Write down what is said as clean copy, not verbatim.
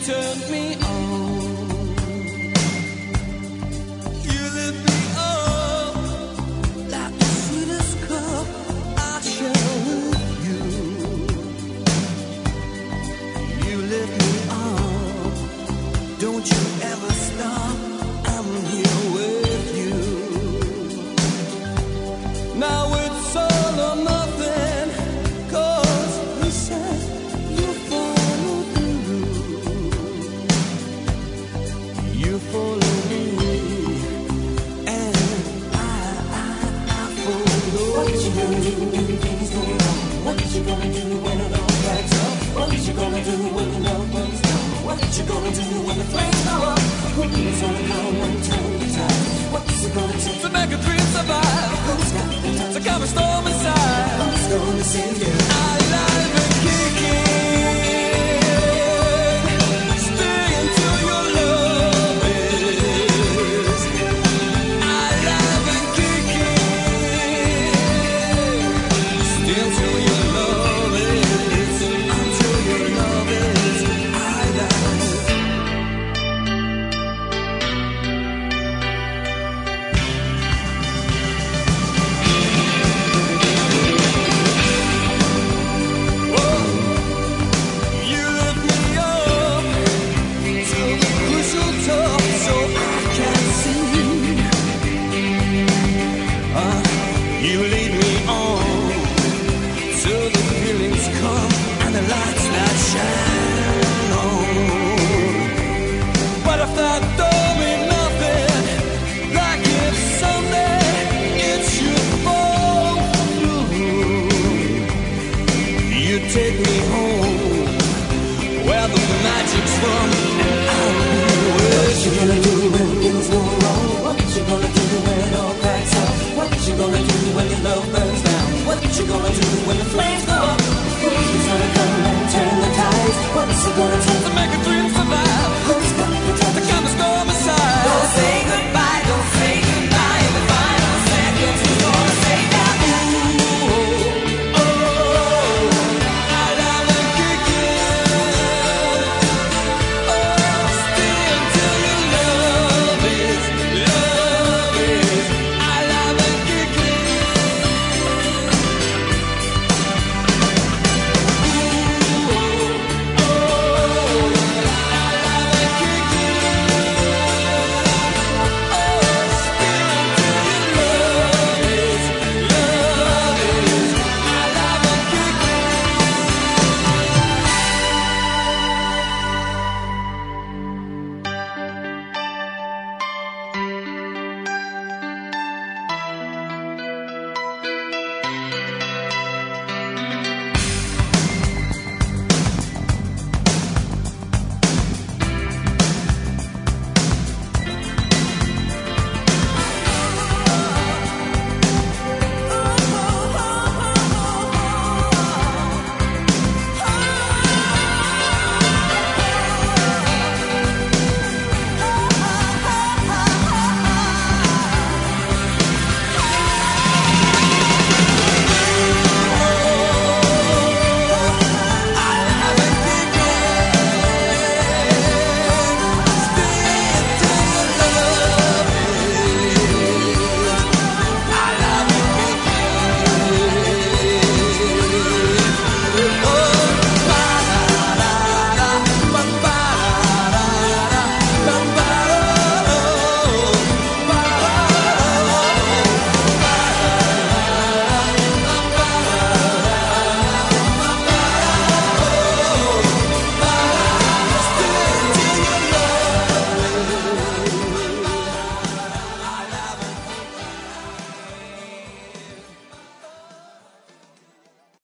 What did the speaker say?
turn me on. You lift me up like the sweetest cup I share with you. You lift me up, don't you ever stop, I'm here with you. Now it's all or nothing, 'cause you said you follow through. You follow me, and I follow. What you gonna do when things go wrong? What you gonna do when it all backs up? What you gonna do when the love one's gone? What you gonna do when the flames go up? Who's gonna come and turn the tide? What's it gonna take to make a dream survive? Who's got the time to calm a storm inside? Who's gonna save you? Alive and kicking, stay until your love is. Alive and kicking, stay until your love is. Until your love is alive. You lift me up to the crucial top so I can see. You lead me on till the feelings come and the lights that shine on. But if that don't mean nothing, like if someday it should fall through, you take me home where the magic's from.